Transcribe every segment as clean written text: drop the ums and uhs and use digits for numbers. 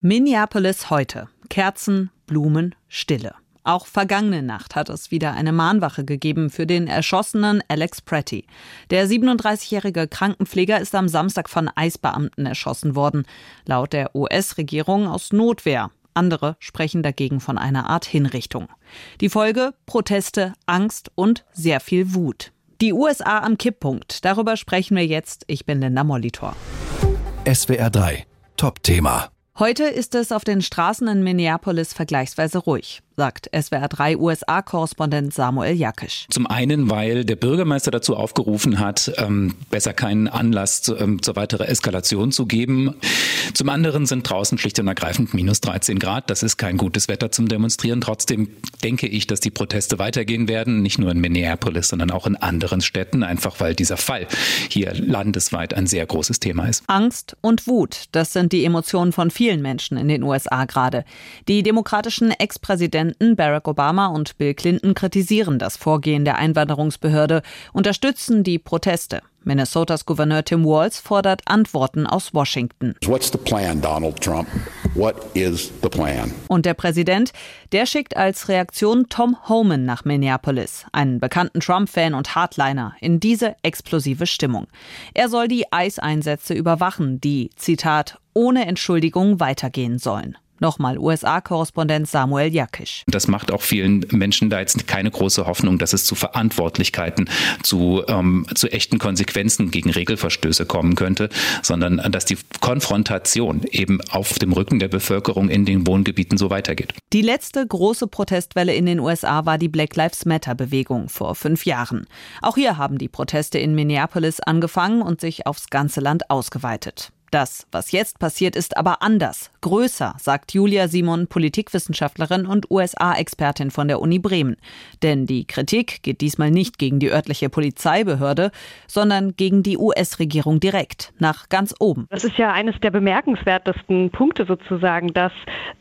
Minneapolis heute. Kerzen, Blumen, Stille. Auch vergangene Nacht hat es wieder eine Mahnwache gegeben für den erschossenen Alex Pretty. Der 37-jährige Krankenpfleger ist am Samstag von ICE-Beamten erschossen worden. Laut der US-Regierung aus Notwehr. Andere sprechen dagegen von einer Art Hinrichtung. Die Folge: Proteste, Angst und sehr viel Wut. Die USA am Kipppunkt. Darüber sprechen wir jetzt. Ich bin Linda Molitor. SWR 3. Top-Thema. Heute ist es auf den Straßen in Minneapolis vergleichsweise ruhig, sagt SWR 3 USA-Korrespondent Samuel Jakisch. Zum einen, weil der Bürgermeister dazu aufgerufen hat, besser keinen Anlass zur weiteren Eskalation zu geben. Zum anderen sind draußen schlicht und ergreifend minus 13 Grad. Das ist kein gutes Wetter zum Demonstrieren. Trotzdem denke ich, dass die Proteste weitergehen werden. Nicht nur in Minneapolis, sondern auch in anderen Städten. Einfach weil dieser Fall hier landesweit ein sehr großes Thema ist. Angst und Wut, das sind die Emotionen von vielen Menschen in den USA gerade. Die demokratischen Ex-Präsidenten Barack Obama und Bill Clinton kritisieren das Vorgehen der Einwanderungsbehörde, unterstützen die Proteste. Minnesotas Gouverneur Tim Walz fordert Antworten aus Washington. What's the plan, Donald Trump? What is the plan? Und der Präsident, der schickt als Reaktion Tom Homan nach Minneapolis, einen bekannten Trump-Fan und Hardliner, in diese explosive Stimmung. Er soll die ICE-Einsätze überwachen, die, Zitat, ohne Entschuldigung weitergehen sollen. Nochmal USA-Korrespondent Samuel Jakisch. Das macht auch vielen Menschen da jetzt keine große Hoffnung, dass es zu Verantwortlichkeiten, zu echten Konsequenzen gegen Regelverstöße kommen könnte, sondern dass die Konfrontation eben auf dem Rücken der Bevölkerung in den Wohngebieten so weitergeht. Die letzte große Protestwelle in den USA war die Black Lives Matter-Bewegung vor 5 Jahren. Auch hier haben die Proteste in Minneapolis angefangen und sich aufs ganze Land ausgeweitet. Das, was jetzt passiert, ist aber anders, größer, sagt Julia Simon, Politikwissenschaftlerin und USA-Expertin von der Uni Bremen. Denn die Kritik geht diesmal nicht gegen die örtliche Polizeibehörde, sondern gegen die US-Regierung direkt, nach ganz oben. Das ist ja eines der bemerkenswertesten Punkte sozusagen, dass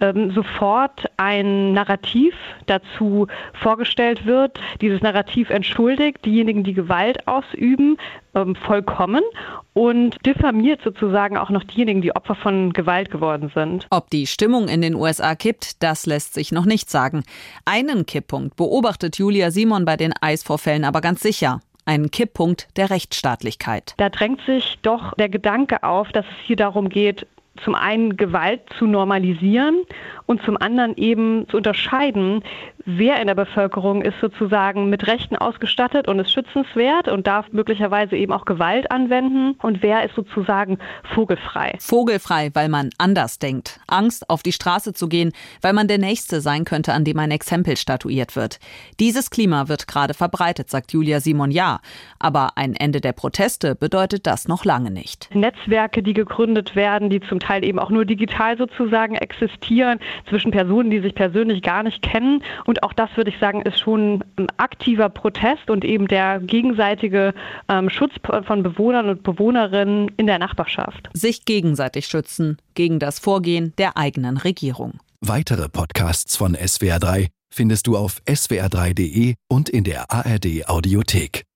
sofort ein Narrativ dazu vorgestellt wird. Dieses Narrativ entschuldigt diejenigen, die Gewalt ausüben, vollkommen und diffamiert sozusagen auch noch diejenigen, die Opfer von Gewalt geworden sind. Ob die Stimmung in den USA kippt, das lässt sich noch nicht sagen. Einen Kipppunkt beobachtet Julia Simon bei den ICE-Vorfällen aber ganz sicher. Einen Kipppunkt der Rechtsstaatlichkeit. Da drängt sich doch der Gedanke auf, dass es hier darum geht, zum einen Gewalt zu normalisieren und zum anderen eben zu unterscheiden, wer in der Bevölkerung ist sozusagen mit Rechten ausgestattet und ist schützenswert und darf möglicherweise eben auch Gewalt anwenden und wer ist sozusagen vogelfrei. Vogelfrei, weil man anders denkt. Angst, auf die Straße zu gehen, weil man der Nächste sein könnte, an dem ein Exempel statuiert wird. Dieses Klima wird gerade verbreitet, sagt Julia Simon, ja. Aber ein Ende der Proteste bedeutet das noch lange nicht. Netzwerke, die gegründet werden, die zum Teil eben auch nur digital sozusagen existieren, zwischen Personen, die sich persönlich gar nicht kennen. Und auch das, würde ich sagen, ist schon ein aktiver Protest und eben der gegenseitige Schutz von Bewohnern und Bewohnerinnen in der Nachbarschaft. Sich gegenseitig schützen gegen das Vorgehen der eigenen Regierung. Weitere Podcasts von SWR 3 findest du auf swr3.de und in der ARD Audiothek.